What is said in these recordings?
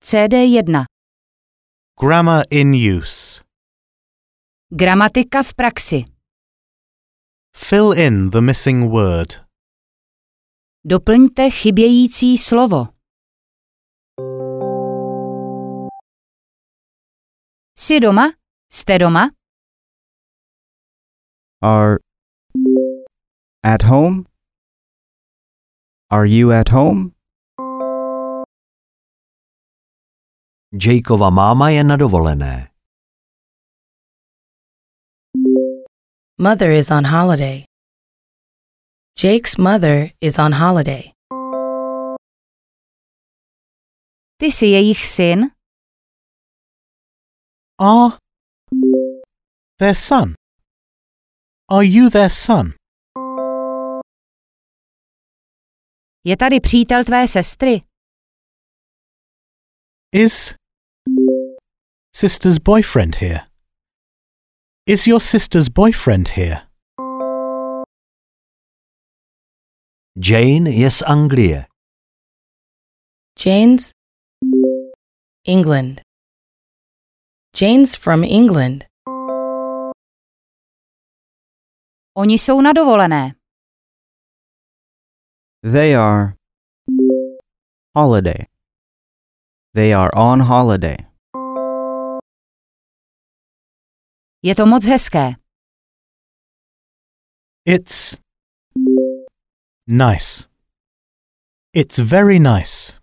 CD1. Grammar in use. Gramatika v praxi. Fill in the missing word. Doplňte chybějící slovo. Jsi doma? Jste doma? Are at home? Are you at home? Jakeova máma je na dovolené. Mother is on holiday. Jake's mother is on holiday. Ty jsi jejich syn? Are their son? Are you their son? Je tady přítel tvé sestry? Is sister's boyfriend here? Is your sister's boyfriend here? Jane je z Anglie. Jane's England. Jane's from England. Oni jsou na dovolené. They are holiday. They are on holiday. Je to moc hezké. It's nice. It's very nice.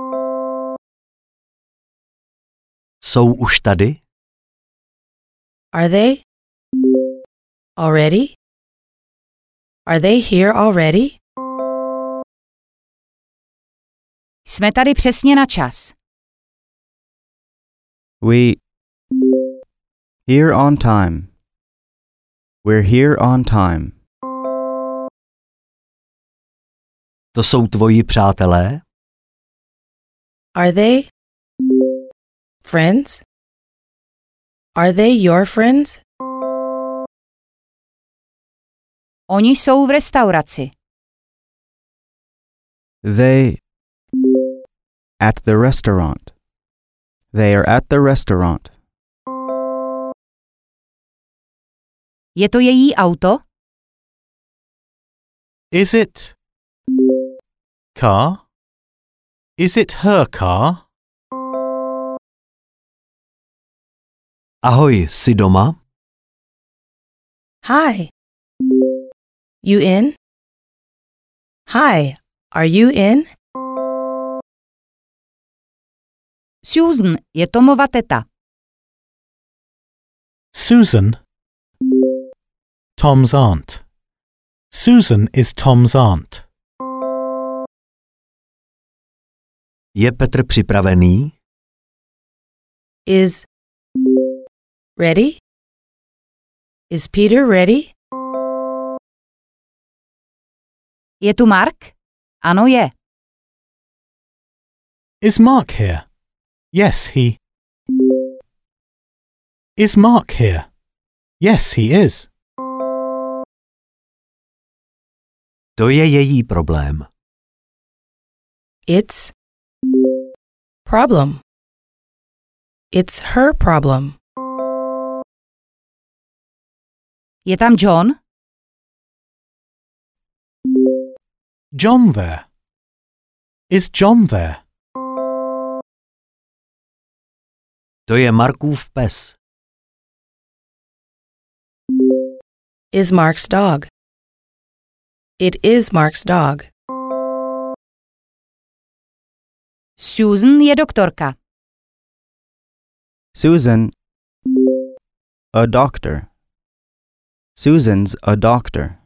Jsou už tady? Are they? Already? Are they here already? Jsme tady přesně na čas. We here on time. We're here on time. To jsou tvoji přátelé? Are they friends? Are they your friends? Oni jsou v restauraci. They at the restaurant. They are at the restaurant. Je to její auto? Is it car? Is it her car? Ahoj, jsi doma? Hi. You in? Hi, are you in? Susan je Tomova teta. Susan, Tom's aunt. Susan is Tom's aunt. Je Petr připravený? Is ready? Is Peter ready? Je tu Mark? Ano, je. Is Mark here? Yes, he. Is Mark here? Yes, he is. To je její problém. It's problem. It's her problem. Je tam John? John there? Is John there? To je Markův pes. Is Mark's dog. It is Mark's dog. Susan je doktorka. Susan, a doctor. Susan's a doctor.